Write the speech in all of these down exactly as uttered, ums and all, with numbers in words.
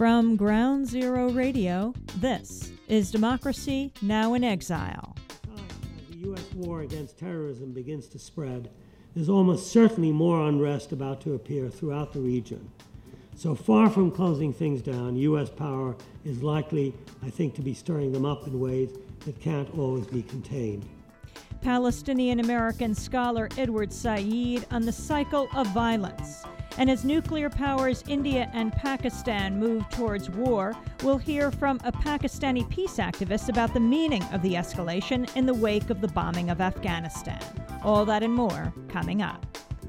From Ground Zero Radio, this is Democracy Now! In Exile. As the U S war against terrorism begins to spread, there's almost certainly more unrest about to appear throughout the region. So far from closing things down, U S power is likely, I think, to be stirring them up in ways that can't always be contained. Palestinian-American scholar Edward Said on the cycle of violence. And as nuclear powers India and Pakistan move towards war, we'll hear from a Pakistani peace activist about the meaning of the escalation in the wake of the bombing of Afghanistan. All that and more coming up.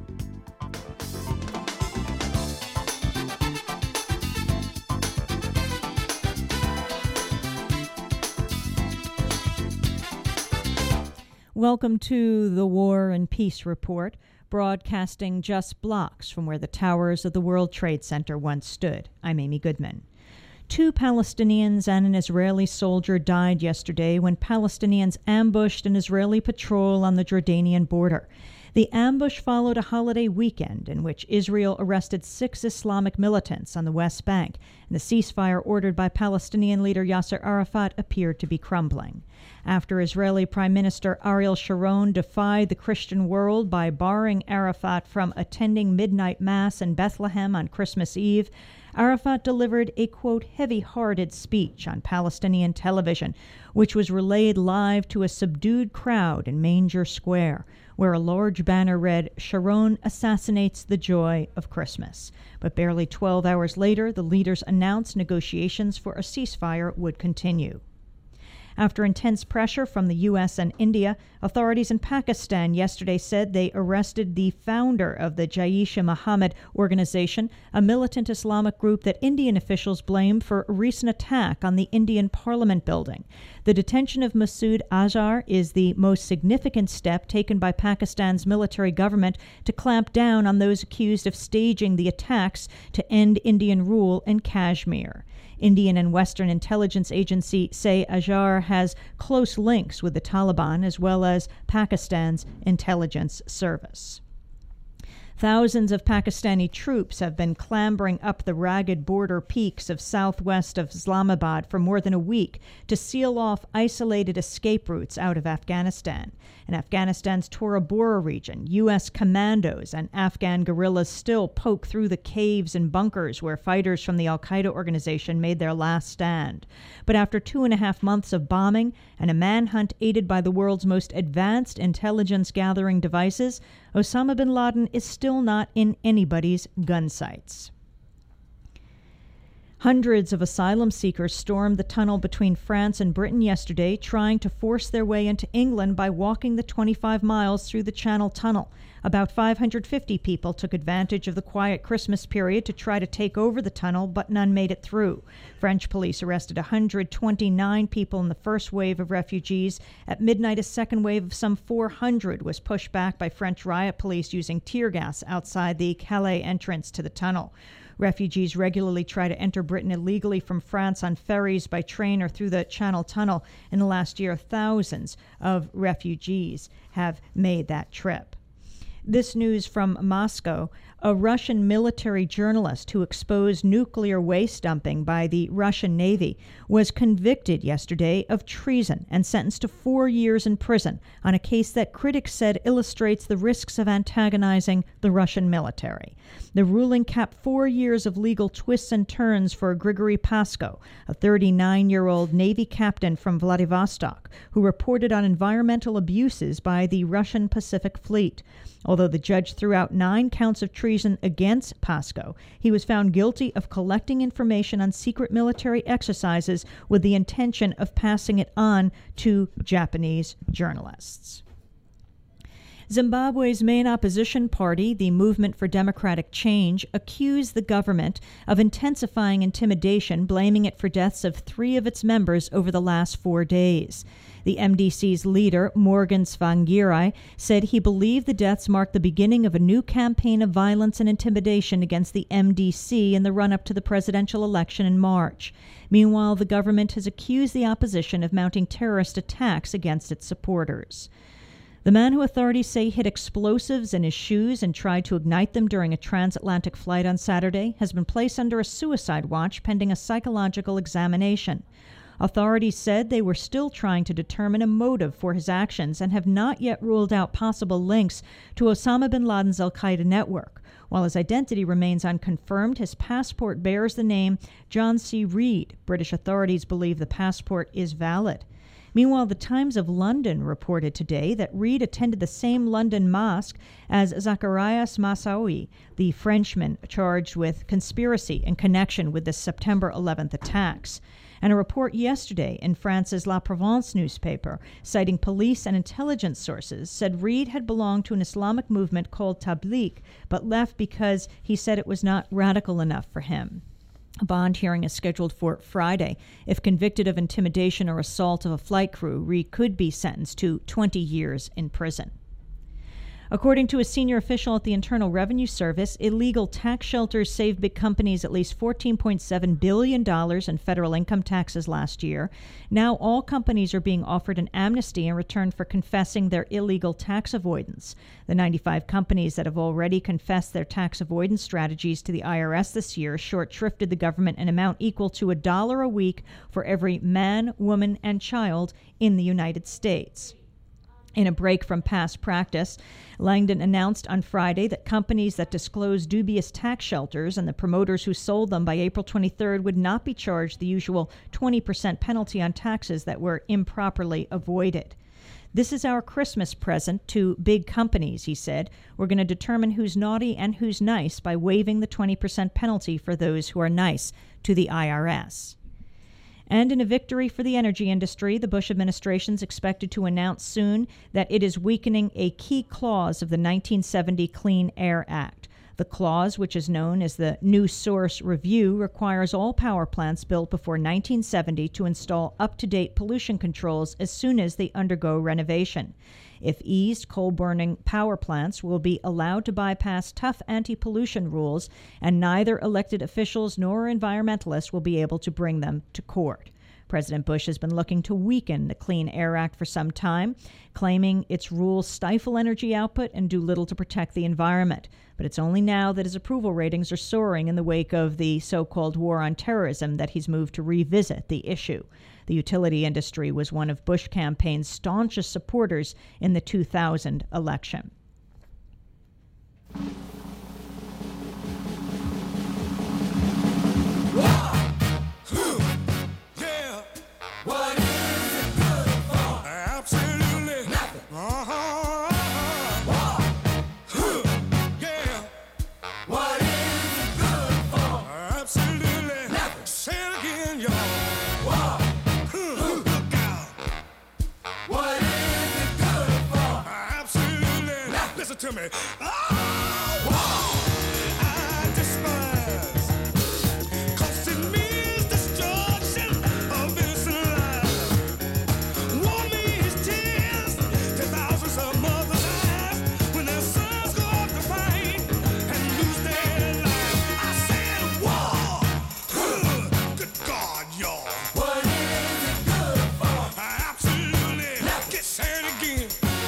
Welcome to the War and Peace Report, broadcasting just blocks from where the towers of the World Trade Center once stood. I'm Amy Goodman. Two Palestinians and an Israeli soldier died yesterday when Palestinians ambushed an Israeli patrol on the Jordanian border. The ambush followed a holiday weekend in which Israel arrested six Islamic militants on the West Bank, and the ceasefire ordered by Palestinian leader Yasser Arafat appeared to be crumbling. After Israeli Prime Minister Ariel Sharon defied the Christian world by barring Arafat from attending midnight mass in Bethlehem on Christmas Eve, Arafat delivered a, quote, heavy-hearted speech on Palestinian television, which was relayed live to a subdued crowd in Manger Square, where a large banner read, "Sharon assassinates the joy of Christmas." But barely twelve hours later, the leaders announced negotiations for a ceasefire would continue. After intense pressure from the U S and India, authorities in Pakistan yesterday said they arrested the founder of the Jaish-e-Mohammed organization, a militant Islamic group that Indian officials blamed for a recent attack on the Indian Parliament building. The detention of Masood Azhar is the most significant step taken by Pakistan's military government to clamp down on those accused of staging the attacks to end Indian rule in Kashmir. Indian and Western intelligence agencies say Azhar has close links with the Taliban as well as Pakistan's intelligence service. Thousands of Pakistani troops have been clambering up the ragged border peaks of southwest of Islamabad for more than a week to seal off isolated escape routes out of Afghanistan. In Afghanistan's Tora Bora region, U S commandos and Afghan guerrillas still poke through the caves and bunkers where fighters from the al-Qaeda organization made their last stand. But after two and a half months of bombing and a manhunt aided by the world's most advanced intelligence-gathering devices, Osama bin Laden is still not in anybody's gun sights. Hundreds of asylum seekers stormed the tunnel between France and Britain yesterday, trying to force their way into England by walking the twenty-five miles through the Channel Tunnel. About five hundred fifty people took advantage of the quiet Christmas period to try to take over the tunnel, but none made it through. French police arrested one hundred twenty-nine people in the first wave of refugees. At midnight, a second wave of some four hundred was pushed back by French riot police using tear gas outside the Calais entrance to the tunnel. Refugees regularly try to enter Britain illegally from France on ferries, by train, or through the Channel Tunnel. In the last year, thousands of refugees have made that trip. This news from Moscow. A Russian military journalist who exposed nuclear waste dumping by the Russian Navy was convicted yesterday of treason and sentenced to four years in prison on a case that critics said illustrates the risks of antagonizing the Russian military. The ruling capped four years of legal twists and turns for Grigory Pasko, a thirty-nine-year-old Navy captain from Vladivostok, who reported on environmental abuses by the Russian Pacific Fleet. Although the judge threw out nine counts of treason against Pasko, he was found guilty of collecting information on secret military exercises with the intention of passing it on to Japanese journalists. Zimbabwe's main opposition party, the Movement for Democratic Change, accused the government of intensifying intimidation, blaming it for deaths of three of its members over the last four days. The M D C's leader, Morgan Tsvangirai, said he believed the deaths marked the beginning of a new campaign of violence and intimidation against the M D C in the run-up to the presidential election in March. Meanwhile, the government has accused the opposition of mounting terrorist attacks against its supporters. The man who authorities say hid explosives in his shoes and tried to ignite them during a transatlantic flight on Saturday has been placed under a suicide watch pending a psychological examination. Authorities said they were still trying to determine a motive for his actions and have not yet ruled out possible links to Osama bin Laden's al-Qaeda network. While his identity remains unconfirmed, his passport bears the name John C. Reed. British authorities believe the passport is valid. Meanwhile, the Times of London reported today that Reed attended the same London mosque as Zacharias Moussaoui, the Frenchman charged with conspiracy in connection with the September eleventh attacks. And a report yesterday in France's La Provence newspaper, citing police and intelligence sources, said Reed had belonged to an Islamic movement called Tabligh, but left because he said it was not radical enough for him. A bond hearing is scheduled for Friday. If convicted of intimidation or assault of a flight crew, Reed could be sentenced to twenty years in prison. According to a senior official at the Internal Revenue Service, illegal tax shelters saved big companies at least fourteen point seven billion dollars in federal income taxes last year. Now all companies are being offered an amnesty in return for confessing their illegal tax avoidance. The ninety-five companies that have already confessed their tax avoidance strategies to the I R S this year short-shrifted the government an amount equal to a dollar a week for every man, woman, and child in the United States. In a break from past practice, Langdon announced on Friday that companies that disclosed dubious tax shelters and the promoters who sold them by April twenty-third would not be charged the usual twenty percent penalty on taxes that were improperly avoided. This is our Christmas present to big companies, he said. We're going to determine who's naughty and who's nice by waiving the twenty percent penalty for those who are nice to the I R S. And in a victory for the energy industry, the Bush administration is expected to announce soon that it is weakening a key clause of the nineteen seventy Clean Air Act. The clause, which is known as the New Source Review, requires all power plants built before nineteen seventy to install up-to-date pollution controls as soon as they undergo renovation. If eased, coal-burning power plants will be allowed to bypass tough anti-pollution rules, and neither elected officials nor environmentalists will be able to bring them to court. President Bush has been looking to weaken the Clean Air Act for some time, claiming its rules stifle energy output and do little to protect the environment. But it's only now that his approval ratings are soaring in the wake of the so-called war on terrorism that he's moved to revisit the issue. The utility industry was one of Bush campaign's staunchest supporters in the two thousand election. To me. Oh, I despise, 'cause it means destruction of innocent lives. War means tears to thousands of mothers' eyes when their sons go off to fight and lose their lives. I said war. Good God, y'all. What is it good for? Absolutely. Get sad again.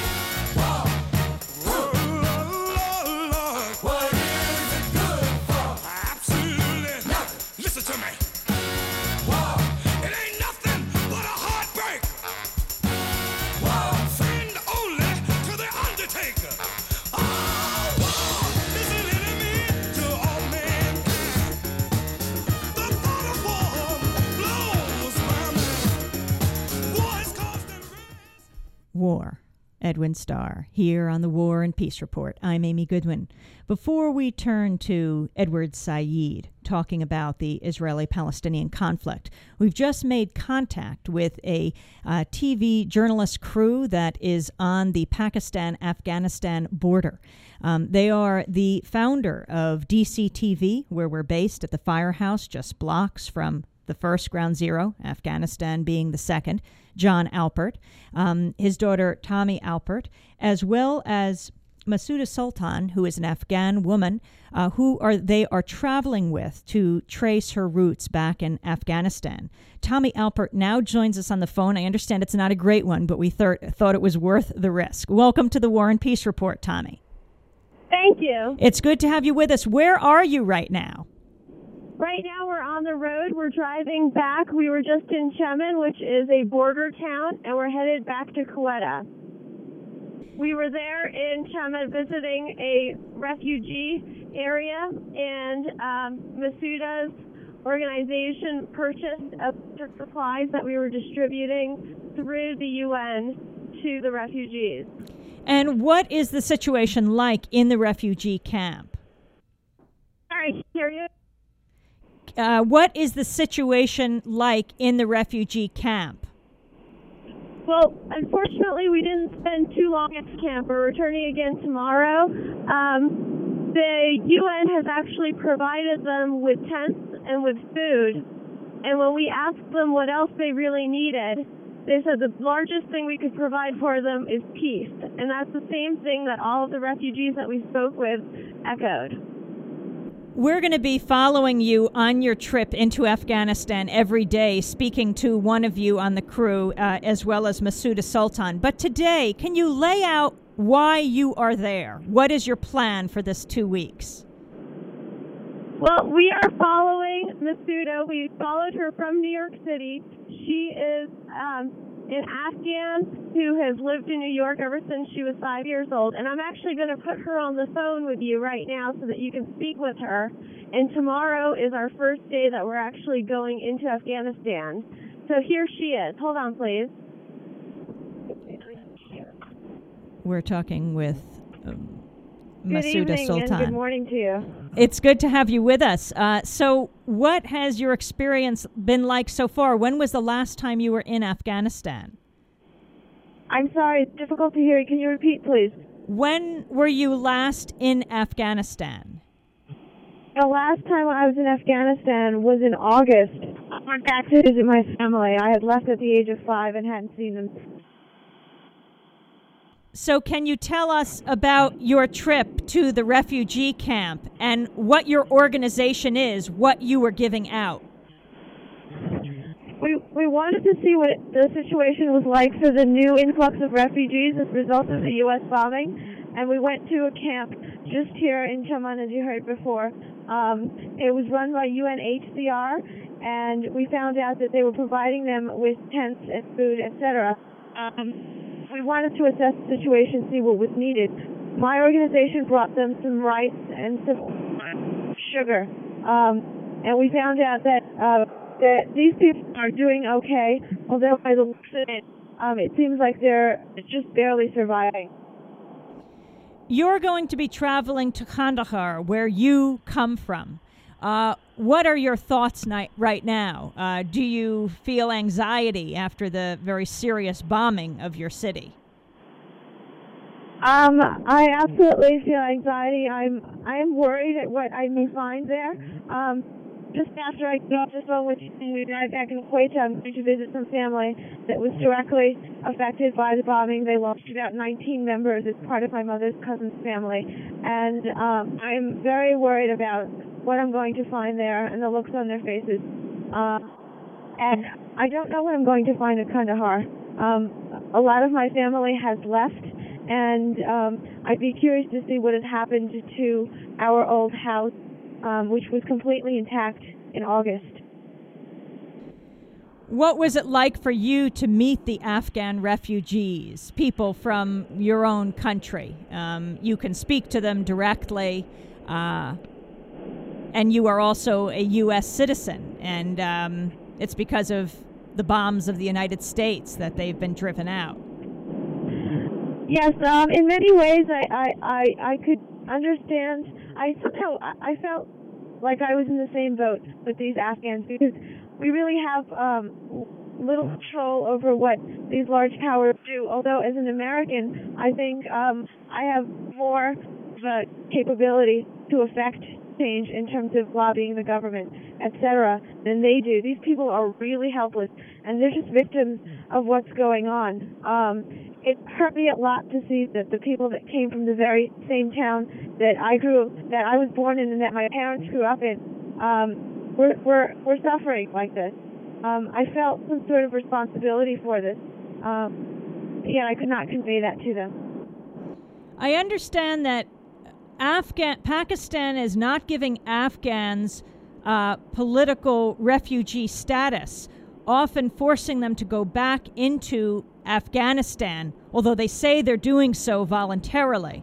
War. Edwin Starr, here on the War and Peace Report. I'm Amy Goodwin. Before we turn to Edward Said talking about the Israeli-Palestinian conflict, we've just made contact with a uh, T V journalist crew that is on the Pakistan-Afghanistan border. Um, they are the founder of D C T V, where we're based at the Firehouse, just blocks from the first ground zero, Afghanistan being the second, John Alpert, um, his daughter Tommy Alpert, as well as Masuda Sultan, who is an Afghan woman, uh, who are they are traveling with to trace her roots back in Afghanistan. Tommy Alpert now joins us on the phone. I understand it's not a great one, but we thir- thought it was worth the risk. Welcome to the War and Peace Report, Tommy. Thank you. It's good to have you with us. Where are you right now? Right now we're on the road. We're driving back. We were just in Chemen, which is a border town, and we're headed back to Quetta. We were there in Chemen visiting a refugee area, and um, Masuda's organization purchased a bunch of supplies that we were distributing through the U N to the refugees. And what is the situation like in the refugee camp? Sorry, can you hear you? Uh, what is the situation like in the refugee camp? Well, unfortunately, we didn't spend too long at the camp. We're returning again tomorrow. Um, the U N has actually provided them with tents and with food. And when we asked them what else they really needed, they said the largest thing we could provide for them is peace. And that's the same thing that all of the refugees that we spoke with echoed. We're going to be following you on your trip into Afghanistan every day, speaking to one of you on the crew, uh, as well as Masuda Sultan. But today, can you lay out why you are there? What is your plan for this two weeks? Well, we are following Masuda. We followed her from New York City. She is um, an Afghan who has lived in New York ever since she was five years old. And I'm actually going to put her on the phone with you right now so that you can speak with her. And tomorrow is our first day that we're actually going into Afghanistan. So here she is. Hold on, please. We're talking with um, Good Masuda evening Sultan. and good morning to you. It's good to have you with us. Uh, so what has your experience been like so far? When was the last time you were in Afghanistan? I'm sorry, it's difficult to hear. Can you repeat, please? When were you last in Afghanistan? The last time I was in Afghanistan was in August. I went back to visit my family. I had left at the age of five and hadn't seen them. So can you tell us about your trip to the refugee camp and what your organization is, what you were giving out? We we wanted to see what the situation was like for the new influx of refugees as a result of the U S bombing, and we went to a camp just here in Chemen, as you heard before. Um, it was run by U N H C R, and we found out that they were providing them with tents and food, et cetera. Um, we wanted to assess the situation, see what was needed. My organization brought them some rice and some sugar, um, and we found out that uh, that these people are doing okay, although by the looks of it, um, it seems like they're just barely surviving. You're going to be traveling to Kandahar, where you come from. Uh, what are your thoughts ni- right now? Uh, do you feel anxiety after the very serious bombing of your city? Um, I absolutely feel anxiety. I'm I am worried at what I may find there. Um, just after I get off the phone with you and we drive back in Quetta, I'm going to visit some family that was directly affected by the bombing. They lost about nineteen members as part of my mother's cousin's family. And um, I'm very worried about what I'm going to find there and the looks on their faces. Um, and I don't know what I'm going to find at Kandahar. Um, a lot of my family has left, and um, I'd be curious to see what has happened to our old house, um, which was completely intact in August. What was it like for you to meet the Afghan refugees, people from your own country? Um, you can speak to them directly, uh, and you are also a U S citizen, and um, it's because of the bombs of the United States that they've been driven out. Yes, um, in many ways, I, I, I, I could understand. I somehow I felt like I was in the same boat with these Afghans, because we really have um, little control over what these large powers do. Although, as an American, I think um, I have more of a capability to affect change in terms of lobbying the government, et cetera, than they do. These people are really helpless, and they're just victims of what's going on. Um, it hurt me a lot to see that the people that came from the very same town that I grew, that I was born in and that my parents grew up in, um, were, were, were suffering like this. Um, I felt some sort of responsibility for this. Um, yet I could not convey that to them. I understand that Afghan Pakistan is not giving Afghans uh, political refugee status, often forcing them to go back into Afghanistan, although they say they're doing so voluntarily.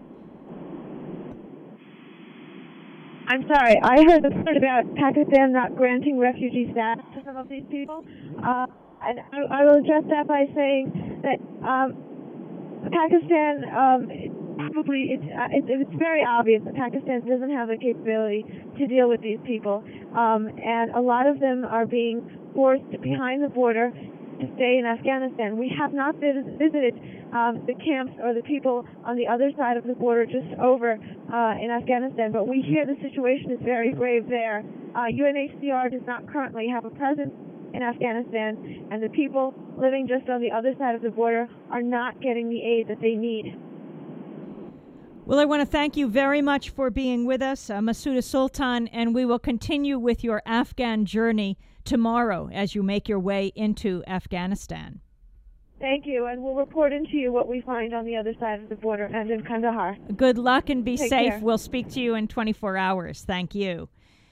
I'm sorry, I heard the part about Pakistan not granting refugee status to some of these people. Uh, and I, I will address that by saying that um, Pakistan, um, probably, it's, uh, it's, it's very obvious that Pakistan doesn't have the capability to deal with these people. Um, and a lot of them are being forced behind the border to stay in Afghanistan. We have not vis- visited um, the camps or the people on the other side of the border just over uh, in Afghanistan, but we hear the situation is very grave there. Uh, U N H C R does not currently have a presence in Afghanistan, and the people living just on the other side of the border are not getting the aid that they need. Well, I want to thank you very much for being with us, uh, Masuda Sultan, and we will continue with your Afghan journey tomorrow as you make your way into Afghanistan. Thank you, and we'll report into you what we find on the other side of the border and in Kandahar. Good luck and be Take safe. care. We'll speak to you in twenty-four hours. Thank you.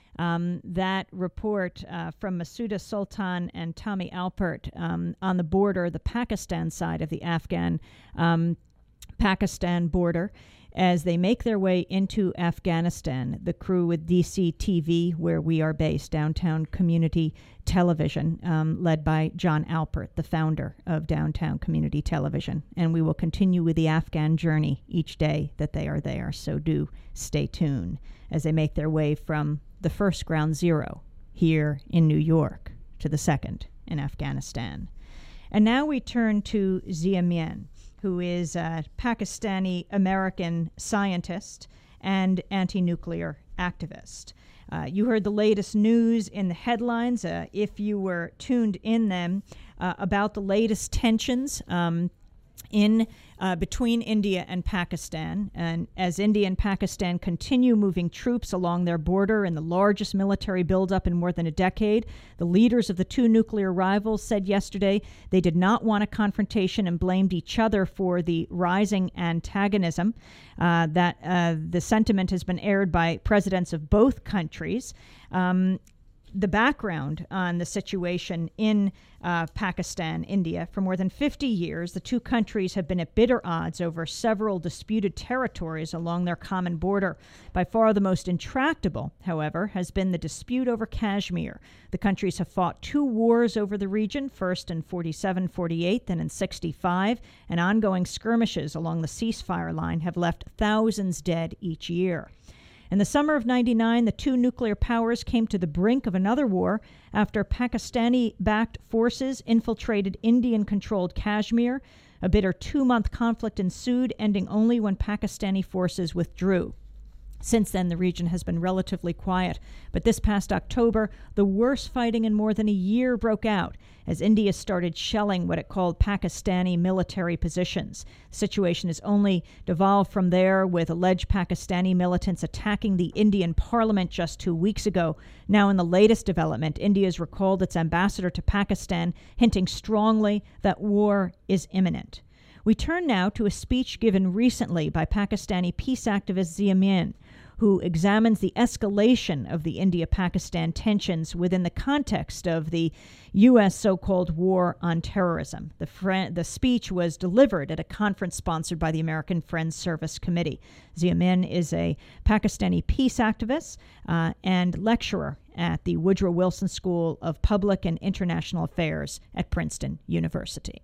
Um, that report uh, from Masuda Sultan and Tommy Alpert um, on the border, the Pakistan side of the Afghan um, Pakistan border, as they make their way into Afghanistan. The crew with D C T V, where we are based, Downtown Community Television, um, led by John Alpert, the founder of Downtown Community Television. And we will continue with the Afghan journey each day that they are there. So do stay tuned as they make their way from the first ground zero here in New York to the second in Afghanistan. And now we turn to Zia Mian, who is a Pakistani-American scientist and anti-nuclear activist. Uh, you heard the latest news in the headlines, uh, if you were tuned in them, uh, about the latest tensions um, in uh, between India and Pakistan. And as India and Pakistan continue moving troops along their border in the largest military buildup in more than a decade, the leaders of the two nuclear rivals said yesterday they did not want a confrontation and blamed each other for the rising antagonism. Uh, that uh, the sentiment has been aired by presidents of both countries. Um, the background on the situation in uh, Pakistan, India, for more than fifty years, the two countries have been at bitter odds over several disputed territories along their common border. By far the most intractable, however, has been the dispute over Kashmir. The countries have fought two wars over the region, first in forty-seven forty-eight, then in sixty-five, and ongoing skirmishes along the ceasefire line have left thousands dead each year. In the summer of ninety-nine, the two nuclear powers came to the brink of another war after Pakistani-backed forces infiltrated Indian-controlled Kashmir. A bitter two-month conflict ensued, ending only when Pakistani forces withdrew. Since then, the region has been relatively quiet, but this past October, the worst fighting in more than a year broke out as India started shelling what it called Pakistani military positions. The situation has only devolved from there, with alleged Pakistani militants attacking the Indian parliament just two weeks ago. Now, in the latest development, India has recalled its ambassador to Pakistan, hinting strongly that war is imminent. We turn now to a speech given recently by Pakistani peace activist Zia Mian, who examines the escalation of the India-Pakistan tensions within the context of the U S so-called war on terrorism. The, fr- the speech was delivered at a conference sponsored by the American Friends Service Committee. Zia Mian is a Pakistani peace activist uh, and lecturer at the Woodrow Wilson School of Public and International Affairs at Princeton University.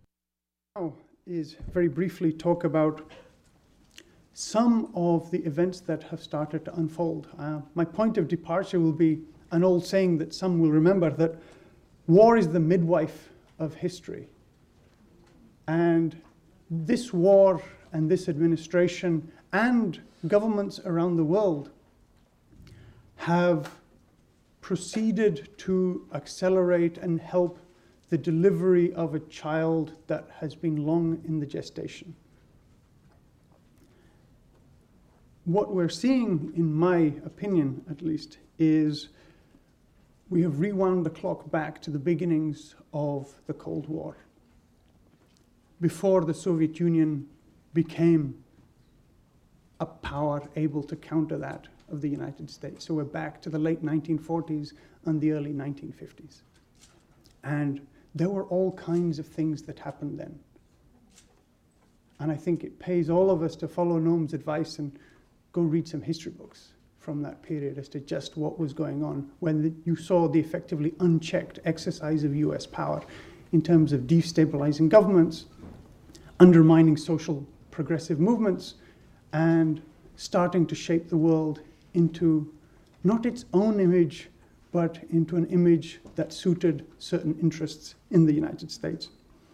Now is very briefly talk about some of the events that have started to unfold. Uh, my point of departure will be an old saying that some will remember, that war is the midwife of history. And this war and this administration and governments around the world have proceeded to accelerate and help the delivery of a child that has been long in the gestation. What we're seeing, in my opinion at least, is we have rewound the clock back to the beginnings of the Cold War, before the Soviet Union became a power able to counter that of the United States. So we're back to the late nineteen forties and the early nineteen fifties. And there were all kinds of things that happened then. And I think it pays all of us to follow Noam's advice and go read some history books from that period as to just what was going on when the, you saw the effectively unchecked exercise of U S power in terms of destabilizing governments, undermining social progressive movements, and starting to shape the world into not its own image, but into an image that suited certain interests in the United States.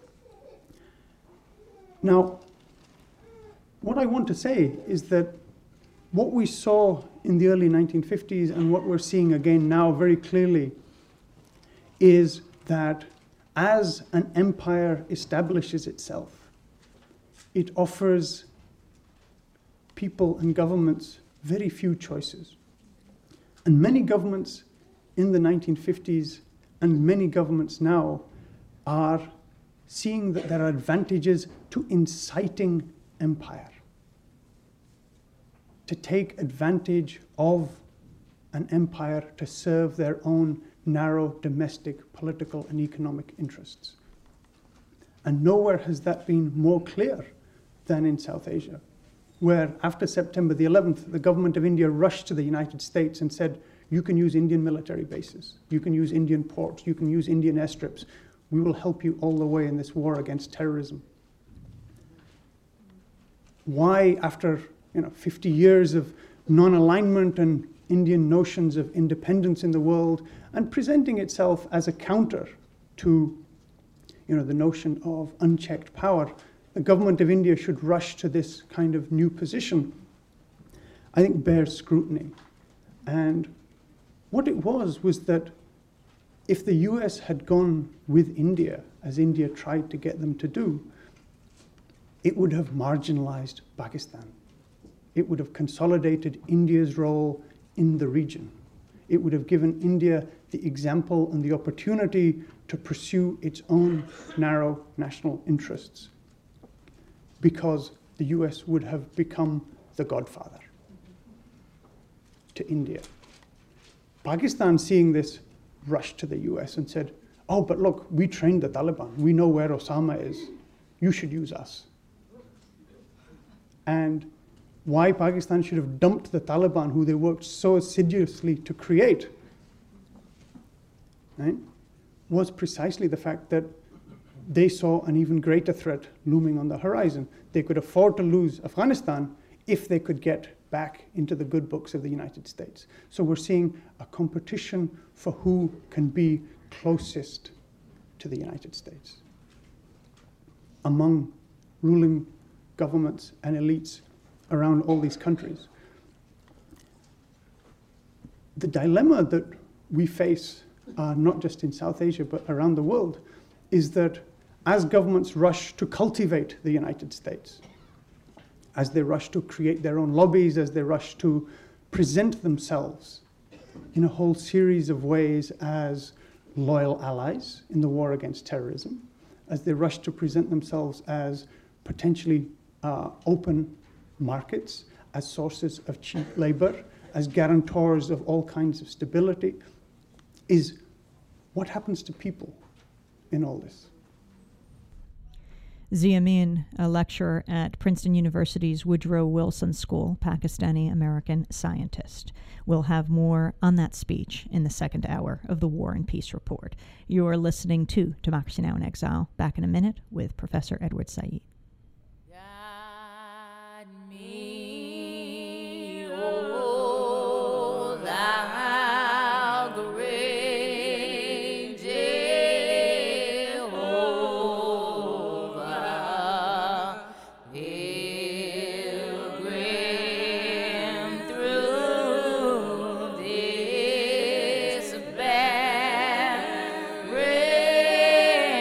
Now, what I want to say is that what we saw in the early nineteen fifties and what we're seeing again now very clearly is that as an empire establishes itself, it offers people and governments very few choices. And many governments in the nineteen fifties and many governments now are seeing that there are advantages to inciting empire, to take advantage of an empire to serve their own narrow domestic political and economic interests. And nowhere has that been more clear than in South Asia, where after September the eleventh, the government of India rushed to the United States and said, you can use Indian military bases, you can use Indian ports, you can use Indian airstrips. We will help you all the way in this war against terrorism. Why, after you know, fifty years of non-alignment and Indian notions of independence in the world and presenting itself as a counter to you know, the notion of unchecked power, the government of India should rush to this kind of new position, I think bears scrutiny. And what it was was that if the U S had gone with India, as India tried to get them to do, it would have marginalized Pakistan. It would have consolidated India's role in the region. It would have given India the example and the opportunity to pursue its own narrow national interests, because the U S would have become the godfather to India. Pakistan, seeing this, rushed to the U S and said, oh, but look, we trained the Taliban. We know where Osama is. You should use us. And why Pakistan should have dumped the Taliban, who they worked so assiduously to create, right, was precisely the fact that they saw an even greater threat looming on the horizon. They could afford to lose Afghanistan if they could get back into the good books of the United States. So we're seeing a competition for who can be closest to the United States among ruling governments and elites around all these countries. The dilemma that we face, uh, not just in South Asia, but around the world, is that as governments rush to cultivate the United States, as they rush to create their own lobbies, as they rush to present themselves in a whole series of ways as loyal allies in the war against terrorism, as they rush to present themselves as potentially uh, open markets, as sources of cheap labor, as guarantors of all kinds of stability, is what happens to people in all this? Zia Amin, a lecturer at Princeton University's Woodrow Wilson School, Pakistani-American scientist. We'll have more on that speech in the second hour of the War and Peace Report. You're listening to Democracy Now! In Exile. Back in a minute with Professor Edward Said. Guide me, O thou great Jehovah, pilgrim through this barren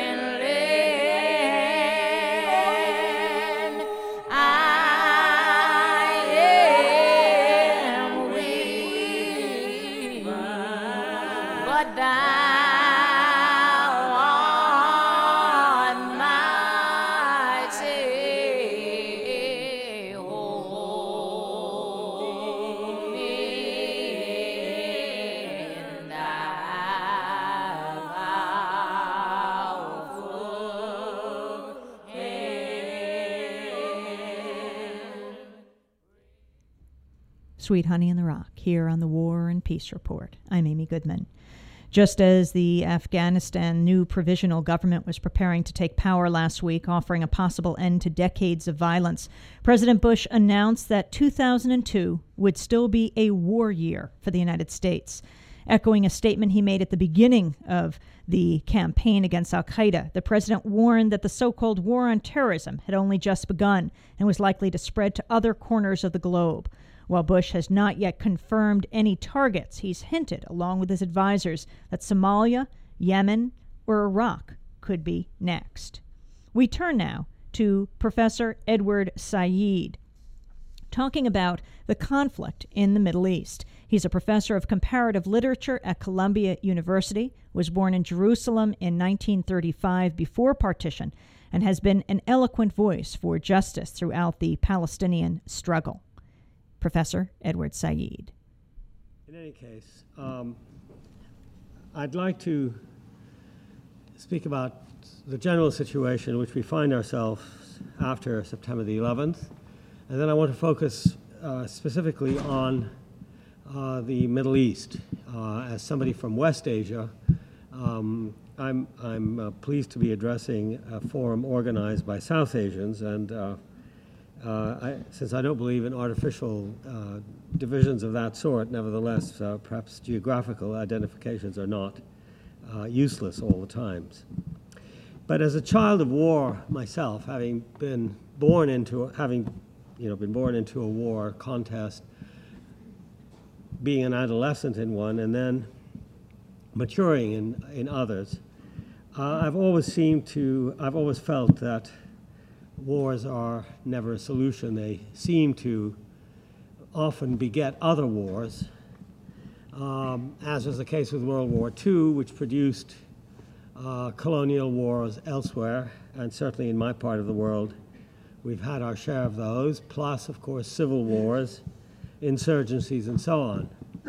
but thou art mighty. Hold me in thy powerful hand. Sweet Honey in the Rock, here on the War and Peace Report. I'm Amy Goodman. Just as the Afghanistan new provisional government was preparing to take power last week, offering a possible end to decades of violence, President Bush announced that two thousand two would still be a war year for the United States. Echoing a statement he made at the beginning of the campaign against al-Qaeda, the president warned that the so-called war on terrorism had only just begun and was likely to spread to other corners of the globe. While Bush has not yet confirmed any targets, he's hinted, along with his advisors, that Somalia, Yemen, or Iraq could be next. We turn now to Professor Edward Said, talking about the conflict in the Middle East. He's a professor of comparative literature at Columbia University, was born in Jerusalem in nineteen thirty-five before partition, and has been an eloquent voice for justice throughout the Palestinian struggle. Professor Edward Said. In any case, um, I'd like to speak about the general situation in which we find ourselves after September the eleventh, and then I want to focus uh, specifically on uh, the Middle East. Uh, as somebody from West Asia, um, I'm, I'm uh, pleased to be addressing a forum organized by South Asians, and uh, Uh, I, since I don't believe in artificial uh, divisions of that sort, nevertheless, uh, perhaps geographical identifications are not uh, useless all the times. But as a child of war myself, having been born into, having, you know, been born into a war contest, being an adolescent in one, and then maturing in in others, uh, I've always seemed to, I've always felt that wars are never a solution. They seem to often beget other wars, um, as was the case with World War Two, which produced uh, colonial wars elsewhere, and certainly in my part of the world, we've had our share of those, plus, of course, civil wars, insurgencies, and so on.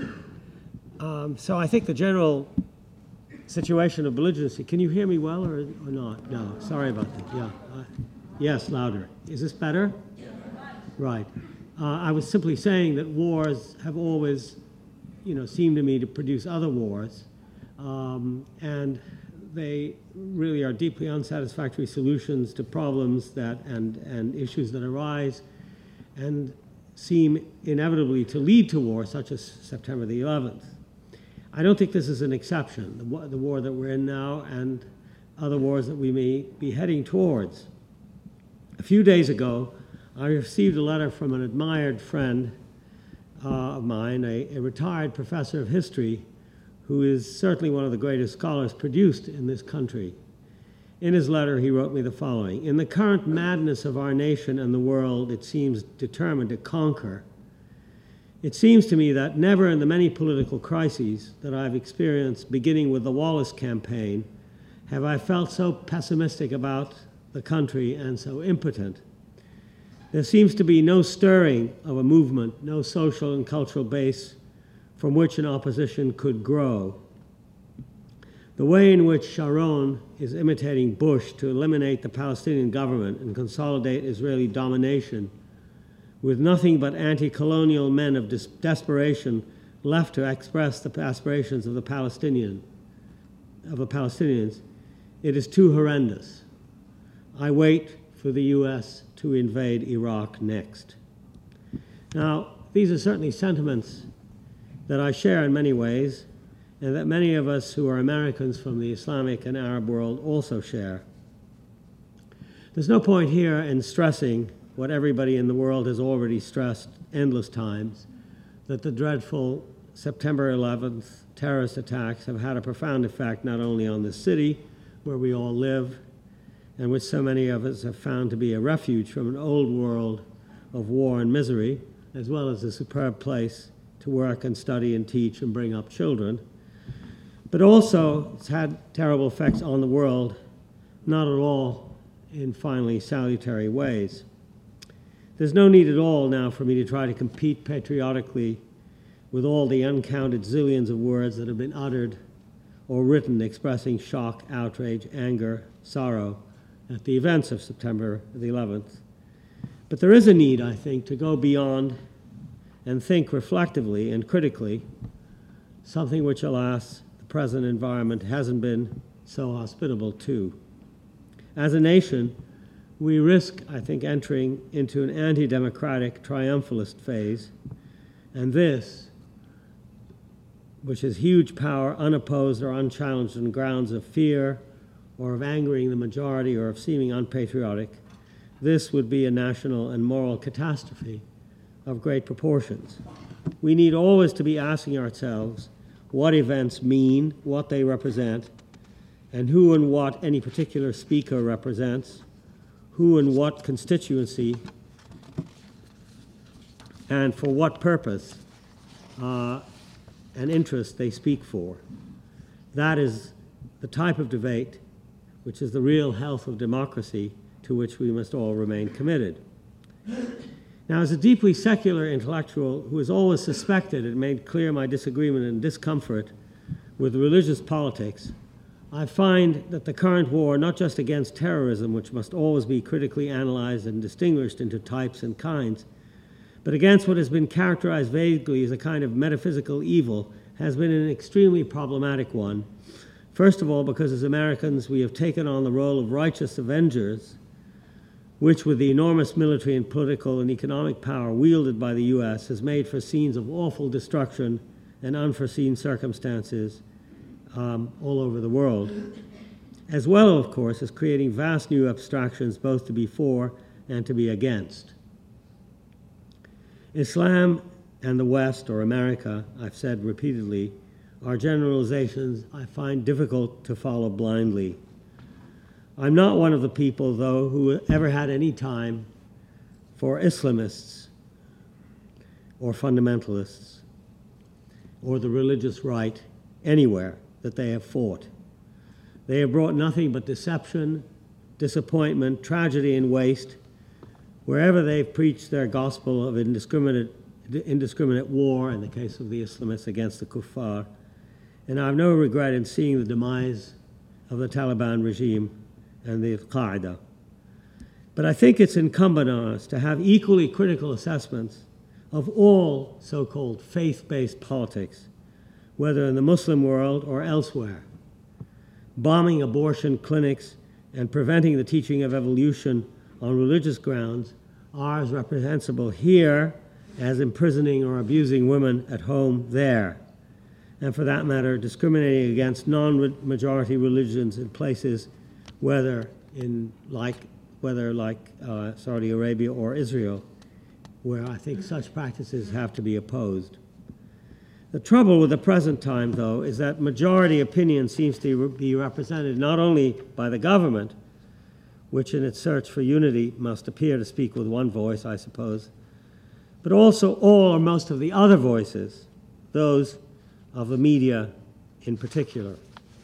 Um, so I think the general situation of belligerency, can you hear me well or, or not? No, sorry about that, yeah. Uh, Yes, louder. Is this better? Yeah. Right. Uh, I was simply saying that wars have always, you know, seemed to me to produce other wars, um, and they really are deeply unsatisfactory solutions to problems that and and issues that arise, and seem inevitably to lead to war, such as September the eleventh. I don't think this is an exception. The, war, the war that we're in now, and other wars that we may be heading towards. A few days ago, I received a letter from an admired friend uh, of mine, a, a retired professor of history, who is certainly one of the greatest scholars produced in this country. In his letter, he wrote me the following: "In the current madness of our nation and the world it seems determined to conquer, it seems to me that never in the many political crises that I've experienced, beginning with the Wallace campaign, have I felt so pessimistic about the country and so impotent. There seems to be no stirring of a movement, no social and cultural base from which an opposition could grow. The way in which Sharon is imitating Bush to eliminate the Palestinian government and consolidate Israeli domination, with nothing but anti-colonial men of des- desperation left to express the aspirations of the Palestinian, of the Palestinians, it is too horrendous. I wait for the U S to invade Iraq next." Now, these are certainly sentiments that I share in many ways, and that many of us who are Americans from the Islamic and Arab world also share. There's no point here in stressing what everybody in the world has already stressed endless times, that the dreadful September eleventh terrorist attacks have had a profound effect not only on the city where we all live, and which so many of us have found to be a refuge from an old world of war and misery, as well as a superb place to work and study and teach and bring up children, But also, it's had terrible effects on the world, not at all in finally salutary ways. There's no need at all now for me to try to compete patriotically with all the uncounted zillions of words that have been uttered or written expressing shock, outrage, anger, sorrow at the events of September the eleventh. But there is a need, I think, to go beyond and think reflectively and critically, something which, alas, the present environment hasn't been so hospitable to. As a nation, we risk, I think, entering into an anti-democratic triumphalist phase, and this, which is huge power unopposed or unchallenged on grounds of fear or of angering the majority or of seeming unpatriotic, this would be a national and moral catastrophe of great proportions. We need always to be asking ourselves what events mean, what they represent, and who and what any particular speaker represents, who and what constituency, and for what purpose uh, and interest they speak for. That is the type of debate which is the real health of democracy to which we must all remain committed. Now, as a deeply secular intellectual who has always suspected and made clear my disagreement and discomfort with religious politics, I find that the current war, not just against terrorism, which must always be critically analyzed and distinguished into types and kinds, but against what has been characterized vaguely as a kind of metaphysical evil, has been an extremely problematic one. First of all, because as Americans we have taken on the role of righteous avengers, which with the enormous military and political and economic power wielded by the U S has made for scenes of awful destruction and unforeseen circumstances um, all over the world, as well, of course, as creating vast new abstractions both to be for and to be against. Islam and the West, or America, I've said repeatedly, are generalizations I find difficult to follow blindly. I'm not one of the people, though, who ever had any time for Islamists or fundamentalists or the religious right anywhere that they have fought. They have brought nothing but deception, disappointment, tragedy, and waste wherever they've preached their gospel of indiscriminate, indiscriminate war, in the case of the Islamists against the kuffar. And I have no regret in seeing the demise of the Taliban regime and the Al-Qaeda. But I think it's incumbent on us to have equally critical assessments of all so-called faith-based politics, whether in the Muslim world or elsewhere. Bombing abortion clinics and preventing the teaching of evolution on religious grounds are as reprehensible here as imprisoning or abusing women at home there. And for that matter, discriminating against non-majority religions in places whether in like whether like uh, Saudi Arabia or Israel, where I think such practices have to be opposed. The trouble with the present time, though, is that majority opinion seems to be represented not only by the government, which in its search for unity must appear to speak with one voice, I suppose, but also all or most of the other voices, those of the media in particular.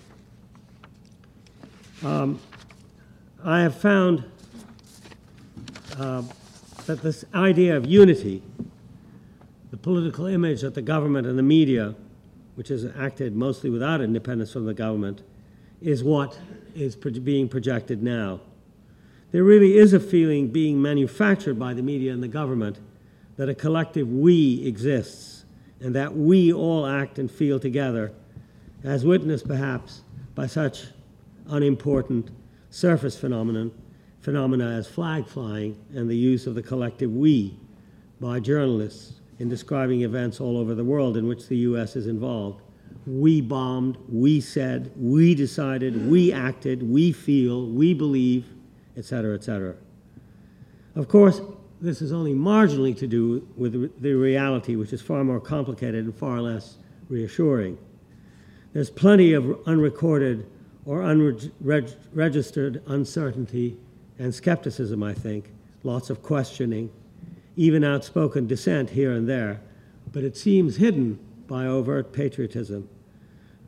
Um, I have found uh, that this idea of unity, the political image that the government and the media, which has acted mostly without independence from the government, is what is pro- being projected now. There really is a feeling being manufactured by the media and the government that a collective we exists and that we all act and feel together, as witnessed perhaps by such unimportant surface phenomenon, phenomena as flag flying and the use of the collective we by journalists in describing events all over the world in which the U S is involved. We bombed, we said, we decided, we acted, we feel, we believe, et cetera, et cetera. Of course, this is only marginally to do with the reality, which is far more complicated and far less reassuring. There's plenty of unrecorded or unregistered uncertainty and skepticism, I think, lots of questioning, even outspoken dissent here and there, but it seems hidden by overt patriotism.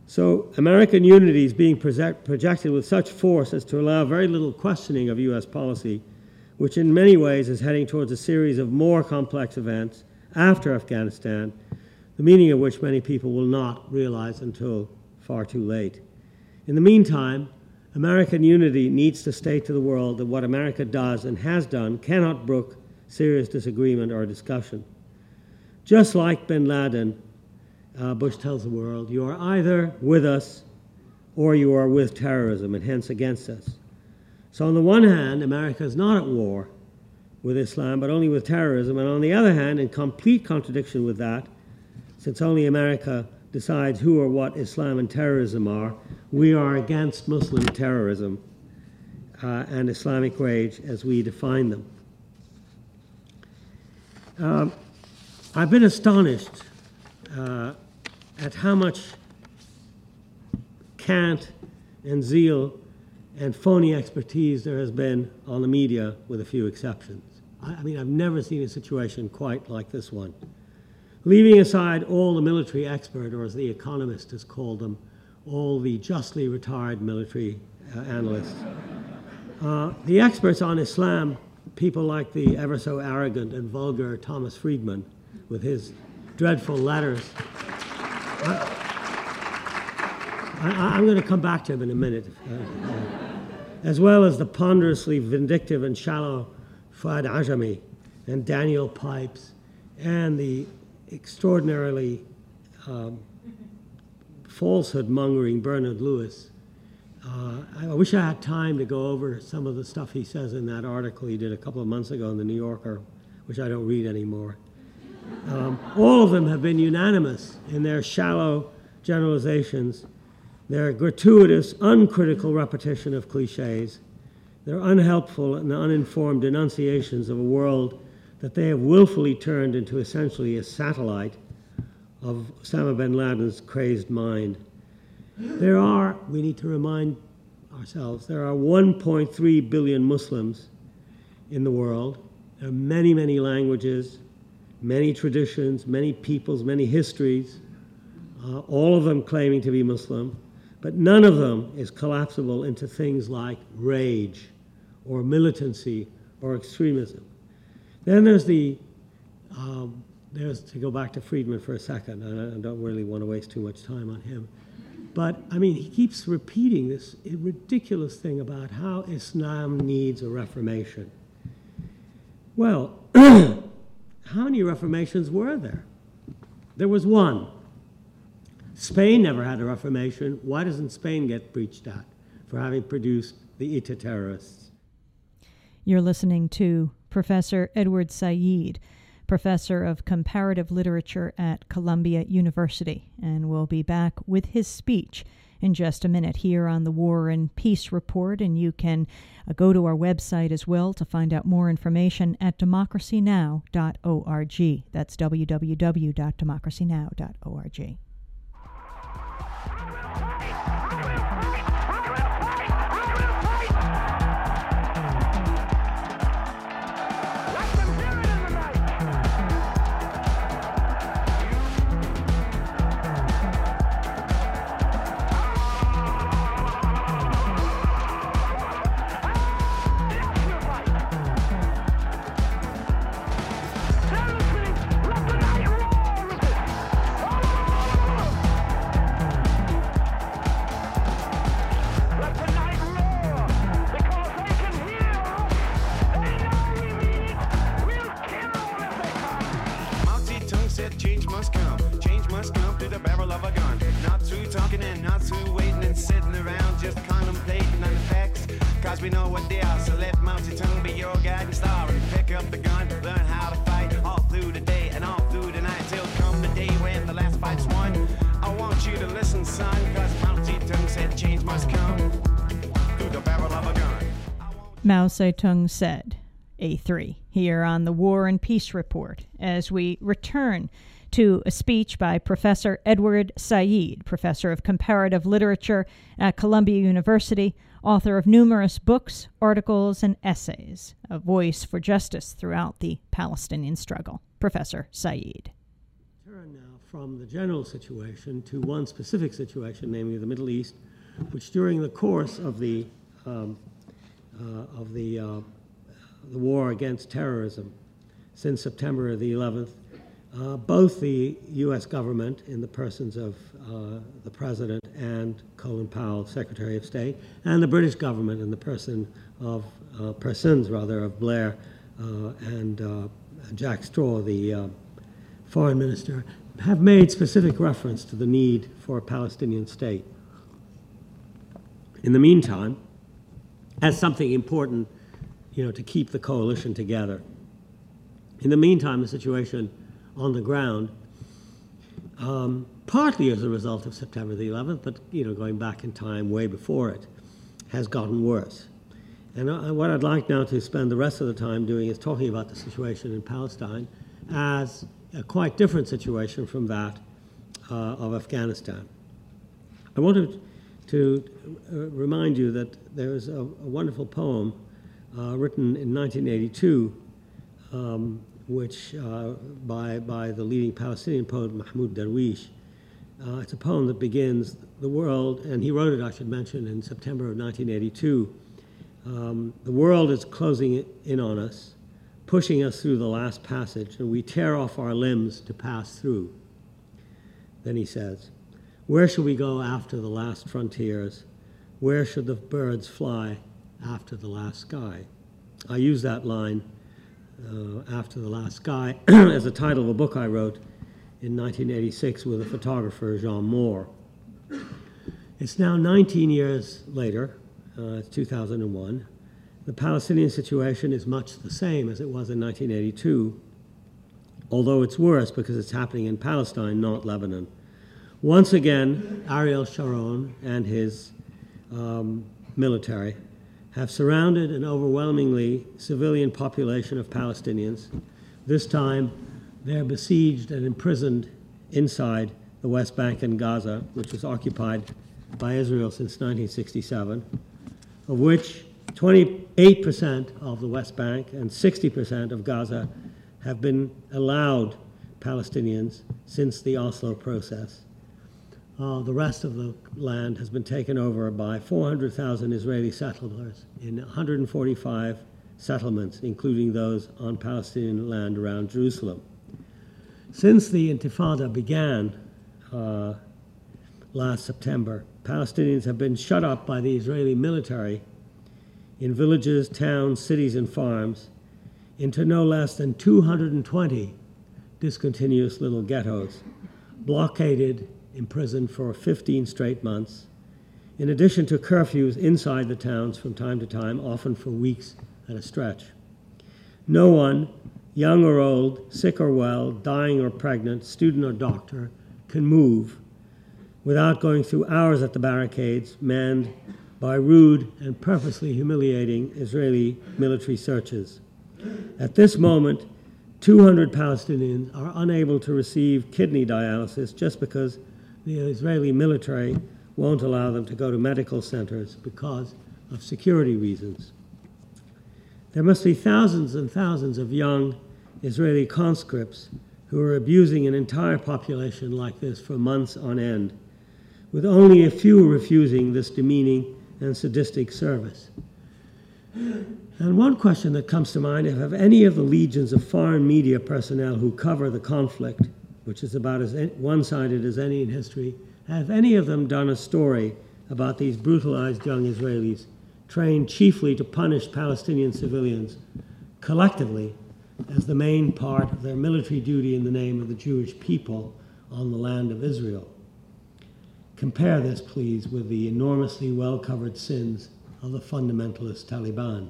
So American unity is being project- projected with such force as to allow very little questioning of U S policy, which in many ways is heading towards a series of more complex events after Afghanistan, the meaning of which many people will not realize until far too late. In the meantime, American unity needs to state to the world that what America does and has done cannot brook serious disagreement or discussion. Just like bin Laden, uh, Bush tells the world, you are either with us or you are with terrorism and hence against us. So on the one hand, America is not at war with Islam, but only with terrorism. And on the other hand, in complete contradiction with that, since only America decides who or what Islam and terrorism are, we are against Muslim terrorism uh, and Islamic rage as we define them. Um, I've been astonished uh, at how much cant and zeal and phony expertise there has been on the media, with a few exceptions. I, I mean, I've never seen a situation quite like this one. Leaving aside all the military expert, or as The Economist has called them, all the justly retired military uh, analysts, uh, the experts on Islam, people like the ever so arrogant and vulgar Thomas Friedman, with his dreadful letters. I, I, I'm going to come back to him in a minute. Uh, uh, as well as the ponderously vindictive and shallow Fuad Ajami and Daniel Pipes and the extraordinarily um, falsehood-mongering Bernard Lewis. Uh, I wish I had time to go over some of the stuff he says in that article he did a couple of months ago in the New Yorker, which I don't read anymore. Um, all of them have been unanimous in their shallow generalizations, their gratuitous, uncritical repetition of cliches, their unhelpful and uninformed denunciations of a world that they have willfully turned into essentially a satellite of Osama bin Laden's crazed mind. There are, we need to remind ourselves, there are one point three billion Muslims in the world. There are many, many languages, many traditions, many peoples, many histories, uh, all of them claiming to be Muslim, but none of them is collapsible into things like rage or militancy or extremism. Then there's the, um, there's, to go back to Friedman for a second, and I don't really want to waste too much time on him, but I mean, he keeps repeating this ridiculous thing about how Islam needs a reformation. Well, how many reformations were there? There was one. Spain never had a reformation. Why doesn't Spain get preached at for having produced the E T A terrorists? You're listening to Professor Edward Said, Professor of Comparative Literature at Columbia University, and we'll be back with his speech in just a minute here on the War and Peace Report, and you can uh, go to our website as well to find out more information at democracy now dot org. That's w w w dot democracy now dot org. We know what they are, so let Mao Zedong be your guiding star and pick up the gun, learn how to fight all through the day and all through the night till come the day when the last fight's won. I want you to listen, son, cause Mao Zedong said change must come through the barrel of a gun. Mao Zedong said, A three, here on the War and Peace Report, as we return to a speech by Professor Edward Said, Professor of Comparative Literature at Columbia University, author of numerous books, articles, and essays, a voice for justice throughout the Palestinian struggle. Professor Said. Turn now from the general situation to one specific situation, namely the Middle East, which during the course of the um, uh, of the uh, the war against terrorism since September the eleventh, uh, both the U S government, in the persons of uh, the President and Colin Powell, Secretary of State, and the British government in the person of uh, persons rather of Blair uh, and uh, Jack Straw, the uh, Foreign Minister, have made specific reference to the need for a Palestinian state. In the meantime, as something important, you know, to keep the coalition together. In the meantime, the situation on the ground, um, partly as a result of September the eleventh, but, you know, going back in time way before it, has gotten worse. And uh, what I'd like now to spend the rest of the time doing is talking about the situation in Palestine as a quite different situation from that uh, of Afghanistan. I wanted to uh, remind you that there is a, a wonderful poem uh, written in nineteen eighty-two, um, which uh, by, by the leading Palestinian poet Mahmoud Darwish. Uh, it's a poem that begins, the world, and he wrote it, I should mention, in September of nineteen eighty-two. Um, the world is closing in on us, pushing us through the last passage, and we tear off our limbs to pass through. Then he says, where shall we go after the last frontiers? Where should the birds fly after the last sky? I use that line, uh, after the last sky, as the title of a book I wrote in nineteen eighty-six with a photographer, Jean Moore. It's now nineteen years later, uh, it's two thousand one. The Palestinian situation is much the same as it was in nineteen eighty-two, although it's worse because it's happening in Palestine, not Lebanon. Once again, Ariel Sharon and his um, military have surrounded an overwhelmingly civilian population of Palestinians. This time, they're besieged and imprisoned inside the West Bank and Gaza, which was occupied by Israel since nineteen sixty-seven, of which twenty-eight percent of the West Bank and sixty percent of Gaza have been allowed Palestinians since the Oslo process. Uh, the rest of the land has been taken over by four hundred thousand Israeli settlers in one hundred forty-five settlements, including those on Palestinian land around Jerusalem. Since the Intifada began uh, last September, Palestinians have been shut up by the Israeli military in villages, towns, cities, and farms into no less than two hundred twenty discontinuous little ghettos, blockaded, imprisoned for fifteen straight months, in addition to curfews inside the towns from time to time, often for weeks at a stretch. No one, young or old, sick or well, dying or pregnant, student or doctor, can move without going through hours at the barricades, manned by rude and purposely humiliating Israeli military searches. At this moment, two hundred Palestinians are unable to receive kidney dialysis just because the Israeli military won't allow them to go to medical centers because of security reasons. There must be thousands and thousands of young Israeli conscripts who are abusing an entire population like this for months on end, with only a few refusing this demeaning and sadistic service. And one question that comes to mind is, have any of the legions of foreign media personnel who cover the conflict, which is about as one-sided as any in history, have any of them done a story about these brutalized young Israelis trained chiefly to punish Palestinian civilians collectively as the main part of their military duty in the name of the Jewish people on the land of Israel? Compare this, please, with the enormously well-covered sins of the fundamentalist Taliban.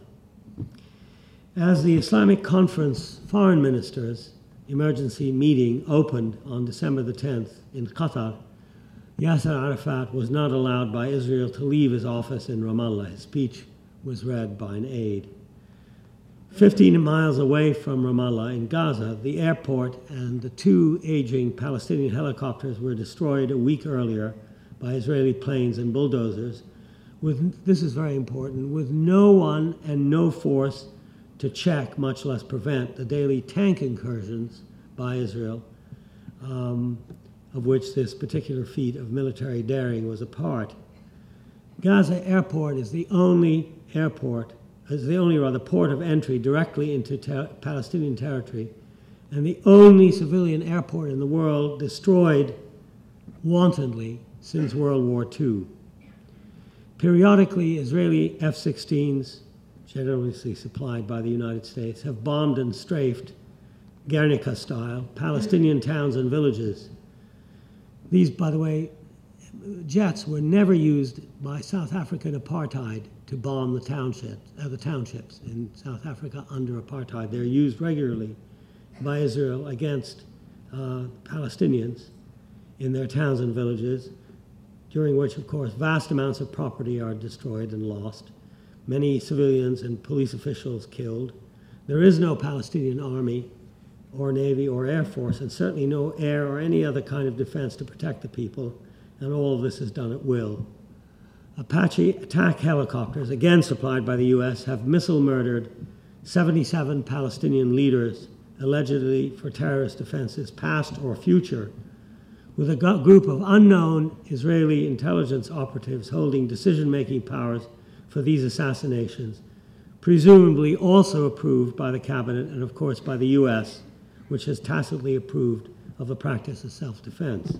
As the Islamic Conference foreign ministers emergency meeting opened on December the tenth in Qatar, Yasser Arafat was not allowed by Israel to leave his office in Ramallah. His speech was read by an aide. Fifteen miles away from Ramallah in Gaza, the airport and the two aging Palestinian helicopters were destroyed a week earlier by Israeli planes and bulldozers, with, this is very important, with no one and no force to check, much less prevent, the daily tank incursions by Israel um, of which this particular feat of military daring was a part. Gaza Airport is the only airport, is the only rather port of entry directly into ter- Palestinian territory, and the only civilian airport in the world destroyed wantonly since World War Two. Periodically, Israeli F sixteens, generously supplied by the United States, have bombed and strafed, Guernica style, Palestinian towns and villages. These, by the way, jets were never used by South African apartheid to bomb the townships, uh, the townships in South Africa under apartheid. They're used regularly by Israel against uh, Palestinians in their towns and villages, during which, of course, vast amounts of property are destroyed and lost, many civilians and police officials killed. There is no Palestinian army or navy or air force, and certainly no air or any other kind of defense to protect the people, and all of this is done at will. Apache attack helicopters, again supplied by the U S, have missile murdered seventy-seven Palestinian leaders, allegedly for terrorist offenses past or future, with a gu- group of unknown Israeli intelligence operatives holding decision-making powers for these assassinations, presumably also approved by the cabinet and, of course, by the U S, which has tacitly approved of the practice of self-defense.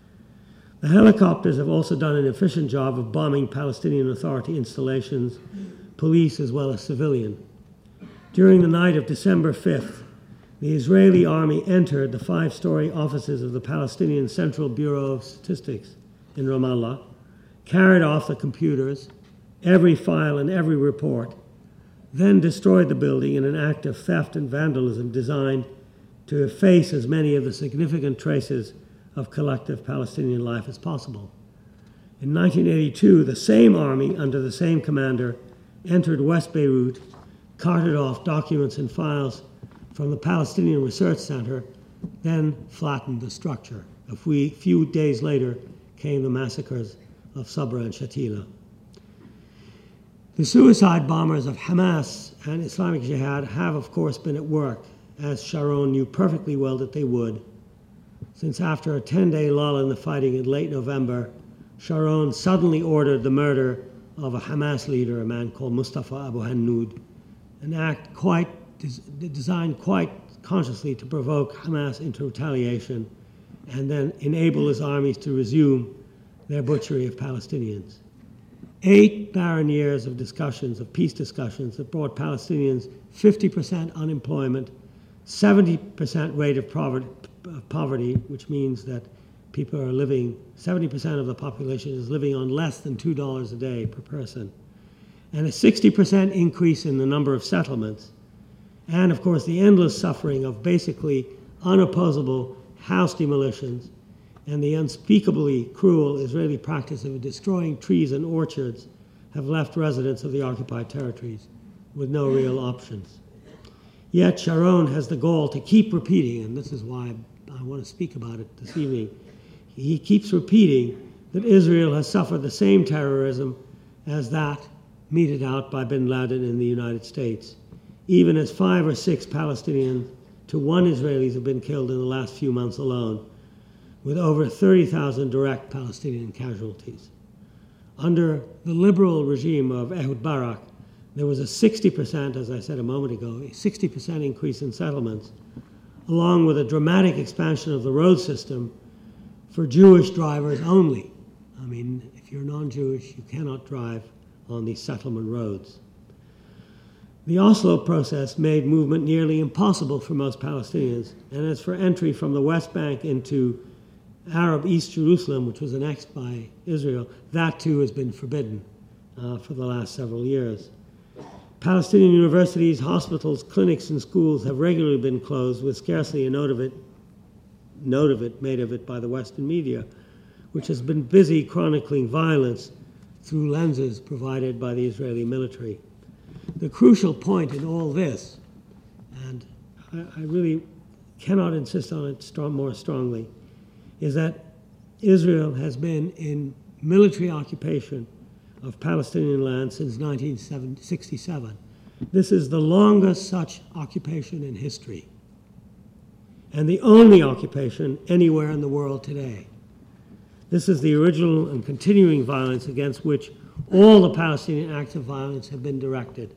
The helicopters have also done an efficient job of bombing Palestinian Authority installations, police as well as civilian. During the night of December fifth, the Israeli army entered the five-story offices of the Palestinian Central Bureau of Statistics in Ramallah, carried off the computers, every file and every report, then destroyed the building in an act of theft and vandalism designed to efface as many of the significant traces of collective Palestinian life as possible. In nineteen eighty-two, the same army, under the same commander, entered West Beirut, carted off documents and files from the Palestinian Research Center, then flattened the structure. A few, few days later came the massacres of Sabra and Shatila. The suicide bombers of Hamas and Islamic Jihad have, of course, been at work, as Sharon knew perfectly well that they would, since after a ten-day lull in the fighting in late November, Sharon suddenly ordered the murder of a Hamas leader, a man called Mustafa Abu Hannoud, an act quite des- designed quite consciously to provoke Hamas into retaliation and then enable his armies to resume their butchery of Palestinians. Eight barren years of discussions, of peace discussions, that brought Palestinians fifty percent unemployment, seventy percent rate of poverty, which means that people are living, seventy percent of the population is living on less than two dollars a day per person, and a sixty percent increase in the number of settlements, and of course the endless suffering of basically unopposable house demolitions and the unspeakably cruel Israeli practice of destroying trees and orchards have left residents of the occupied territories with no real options. Yet Sharon has the gall to keep repeating, and this is why I want to speak about it this evening. He keeps repeating that Israel has suffered the same terrorism as that meted out by bin Laden in the United States, even as five or six Palestinians to one Israelis have been killed in the last few months alone, with over thirty thousand direct Palestinian casualties. Under the liberal regime of Ehud Barak, there was a sixty percent, as I said a moment ago, a sixty percent increase in settlements, along with a dramatic expansion of the road system for Jewish drivers only. I mean, if you're non-Jewish, you cannot drive on these settlement roads. The Oslo process made movement nearly impossible for most Palestinians, and as for entry from the West Bank into Arab East Jerusalem, which was annexed by Israel, that too has been forbidden uh, for the last several years. Palestinian universities, hospitals, clinics, and schools have regularly been closed, with scarcely a note of it, note of it made of it by the Western media, which has been busy chronicling violence through lenses provided by the Israeli military. The crucial point in all this, and I, I really cannot insist on it strong, more strongly, is that Israel has been in military occupation of Palestinian land since nineteen sixty-seven. This is the longest such occupation in history. and the only occupation anywhere in the world today. This is the original and continuing violence against which all the Palestinian acts of violence have been directed.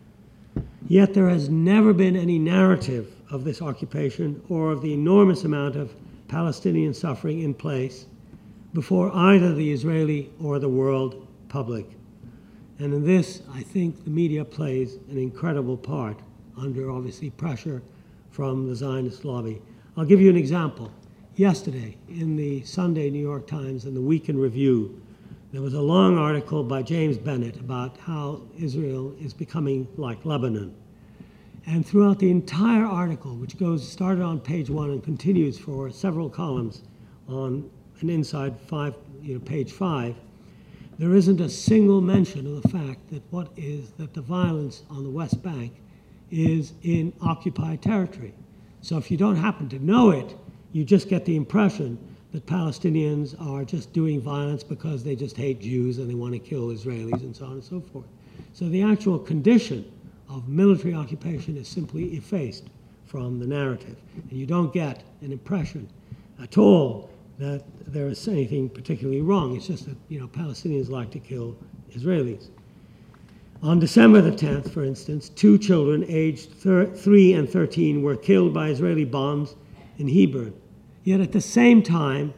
Yet there has never been any narrative of this occupation or of the enormous amount of Palestinian suffering in place before either the Israeli or the world public. And in this, I think the media plays an incredible part under, obviously, pressure from the Zionist lobby. I'll give you an example. Yesterday, in the Sunday New York Times and the Week in Review, there was a long article by James Bennett about how Israel is becoming like Lebanon. And throughout the entire article, which goes started on page one and continues for several columns on an inside five, you know, page five, there isn't a single mention of the fact that what is that the violence on the West Bank is in occupied territory. So if you don't happen to know it, you just get the impression that Palestinians are just doing violence because they just hate Jews and they want to kill Israelis and so on and so forth. So the actual condition of military occupation is simply effaced from the narrative. And you don't get an impression at all that there is anything particularly wrong. It's just that, you know, Palestinians like to kill Israelis. On December the tenth, for instance, two children aged thir- three and thirteen were killed by Israeli bombs in Hebron. Yet at the same time,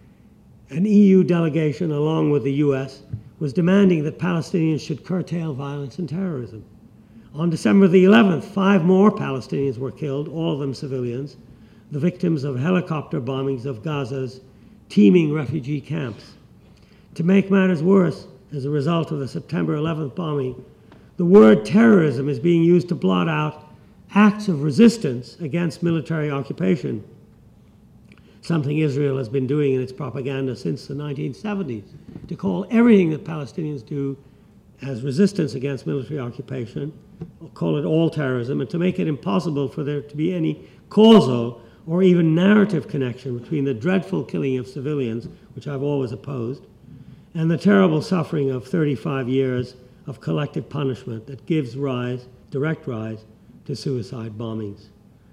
an E U delegation, along with the U S, was demanding that Palestinians should curtail violence and terrorism. On December the eleventh, five more Palestinians were killed, all of them civilians, the victims of helicopter bombings of Gaza's teeming refugee camps. To make matters worse, as a result of the September eleventh bombing, the word terrorism is being used to blot out acts of resistance against military occupation, something Israel has been doing in its propaganda since the nineteen seventies. To call everything that Palestinians do as resistance against military occupation, or call it all terrorism, and to make it impossible for there to be any causal or even narrative connection between the dreadful killing of civilians, which I've always opposed, and the terrible suffering of thirty-five years of collective punishment that gives rise, direct rise, to suicide bombings.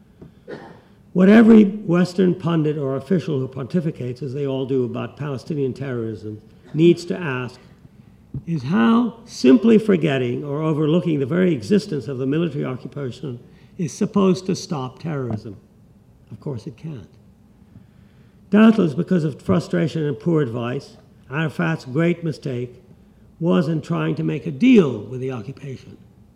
What every Western pundit or official who pontificates, as they all do, about Palestinian terrorism needs to ask is how simply forgetting or overlooking the very existence of the military occupation is supposed to stop terrorism. Of course it can't. Doubtless because of frustration and poor advice, Arafat's great mistake was in trying to make a deal with the occupation,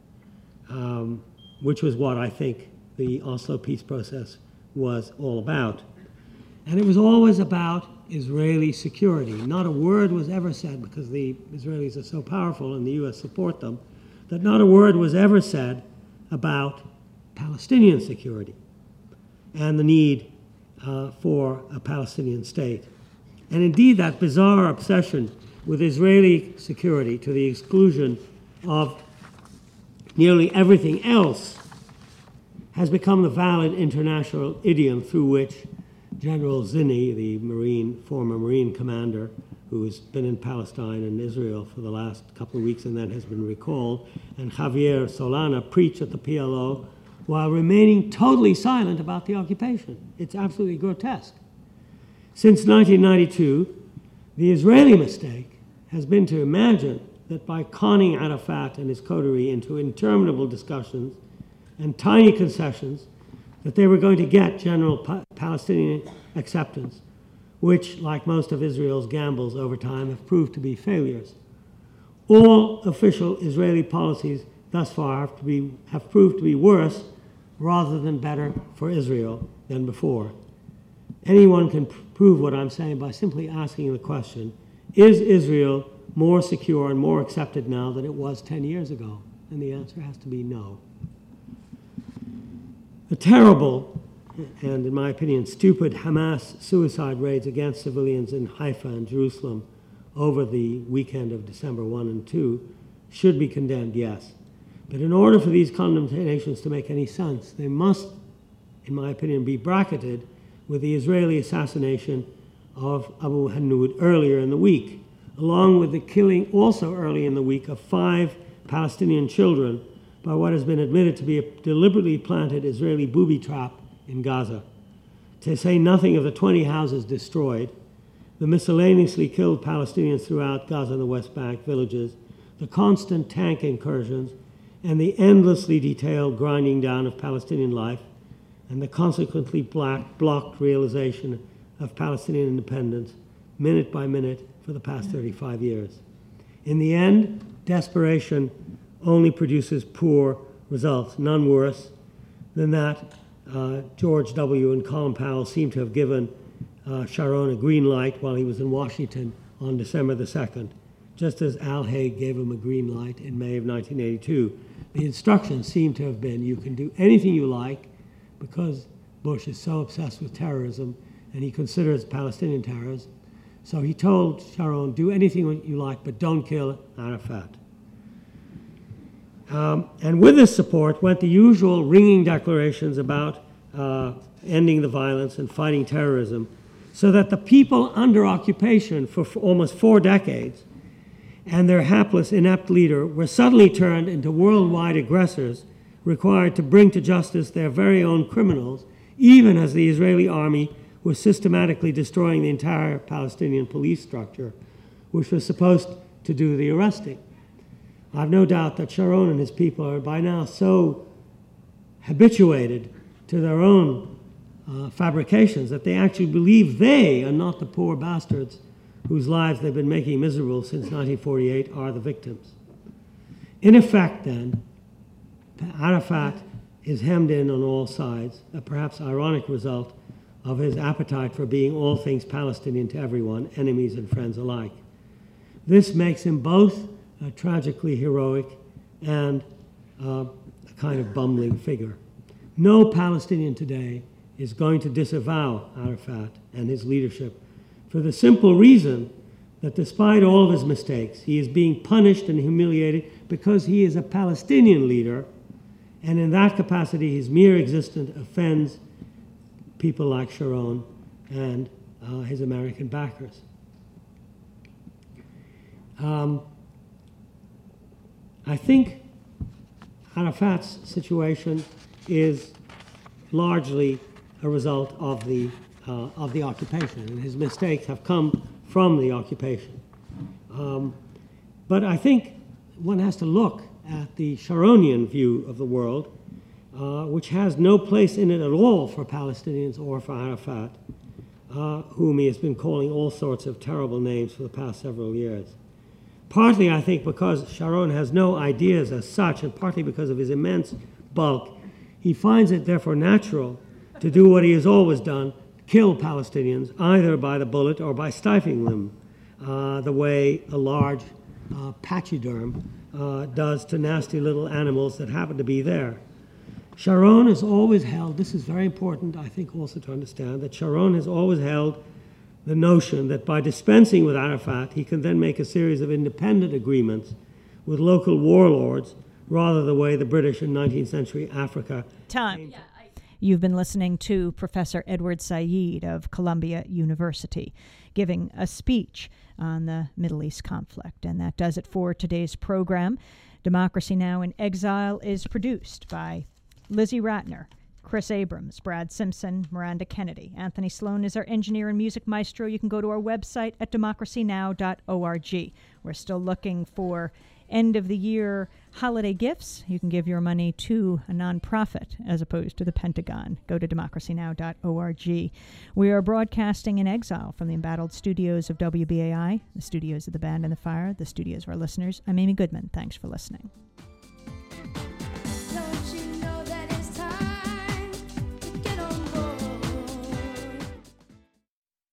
um, which was what I think the Oslo peace process was all about. And it was always about Israeli security. Not a word was ever said, because the Israelis are so powerful and the U S support them, that not a word was ever said about Palestinian security and the need uh, for a Palestinian state. And indeed, that bizarre obsession with Israeli security to the exclusion of nearly everything else has become the valid international idiom through which General Zinni, the Marine, former Marine commander, who has been in Palestine and Israel for the last couple of weeks and then has been recalled, and Javier Solana preach at the P L O while remaining totally silent about the occupation. It's absolutely grotesque. Since nineteen ninety-two, the Israeli mistake has been to imagine that by conning Arafat and his coterie into interminable discussions and tiny concessions, that they were going to get general pa- Palestinian acceptance, which, like most of Israel's gambles over time, have proved to be failures. All official Israeli policies thus far have, to be, have proved to be worse rather than better for Israel than before. Anyone can pr- prove what I'm saying by simply asking the question, is Israel more secure and more accepted now than it was ten years ago? And the answer has to be no. The terrible and, in my opinion, stupid Hamas suicide raids against civilians in Haifa and Jerusalem over the weekend of December first and second should be condemned, yes. But in order for these condemnations to make any sense, they must, in my opinion, be bracketed with the Israeli assassination of Abu Hanoud earlier in the week, along with the killing also early in the week of five Palestinian children by what has been admitted to be a deliberately planted Israeli booby trap in Gaza. to say nothing of the twenty houses destroyed, the miscellaneously killed Palestinians throughout Gaza and the West Bank villages, the constant tank incursions, and the endlessly detailed grinding down of Palestinian life, and the consequently black, blocked realization of Palestinian independence, minute by minute, for the past thirty-five years. In the end, desperation only produces poor results, none worse than that uh, George W. and Colin Powell seem to have given uh, Sharon a green light while he was in Washington on December the second, just as Al Haig gave him a green light in May of nineteen eighty-two. The instructions seem to have been, you can do anything you like, because Bush is so obsessed with terrorism and he considers Palestinian terrorists. So he told Sharon, do anything you like, but don't kill Arafat. Um, and with this support went the usual ringing declarations about uh, ending the violence and fighting terrorism, so that the people under occupation for f- almost four decades and their hapless, inept leader were suddenly turned into worldwide aggressors required to bring to justice their very own criminals, even as the Israeli army was systematically destroying the entire Palestinian police structure, which was supposed to do the arresting. I have no doubt that Sharon and his people are by now so habituated to their own uh, fabrications that they actually believe they, and not the poor bastards whose lives they've been making miserable since nineteen forty-eight, are the victims. In effect, then, Arafat is hemmed in on all sides, a perhaps ironic result of his appetite for being all things Palestinian to everyone, enemies and friends alike. This makes him both uh, tragically heroic and uh, a kind of bumbling figure. No Palestinian today is going to disavow Arafat and his leadership for the simple reason that despite all of his mistakes, he is being punished and humiliated because he is a Palestinian leader, and in that capacity his mere existence offends people like Sharon and uh, his American backers. Um, I think Arafat's situation is largely a result of the uh, of the occupation, and his mistakes have come from the occupation. Um, but I think one has to look at the Sharonian view of the world, uh, which has no place in it at all for Palestinians or for Arafat, uh, whom he has been calling all sorts of terrible names for the past several years. Partly, I think, because Sharon has no ideas as such, and partly because of his immense bulk, he finds it therefore natural to do what he has always done, kill Palestinians, either by the bullet or by stifling them, uh, the way a large uh, pachyderm uh, does to nasty little animals that happen to be there. Sharon has always held, this is very important, I think, also to understand, that Sharon has always held the notion that by dispensing with Arafat, he can then make a series of independent agreements with local warlords, rather the way the British in nineteenth century Africa. Time. You've been listening to Professor Edward Said of Columbia University giving a speech on the Middle East conflict. And that does it for today's program. Democracy Now! In Exile is produced by Lizzie Ratner, Chris Abrams, Brad Simpson, Miranda Kennedy. Anthony Sloan is our engineer and music maestro. You can go to our website at democracy now dot org. We're still looking for end-of-the-year holiday gifts. You can give your money to a nonprofit as opposed to the Pentagon. Go to democracy now dot org. We are broadcasting in exile from the embattled studios of W B A I, the studios of the Band and the Fire, the studios of our listeners. I'm Amy Goodman. Thanks for listening.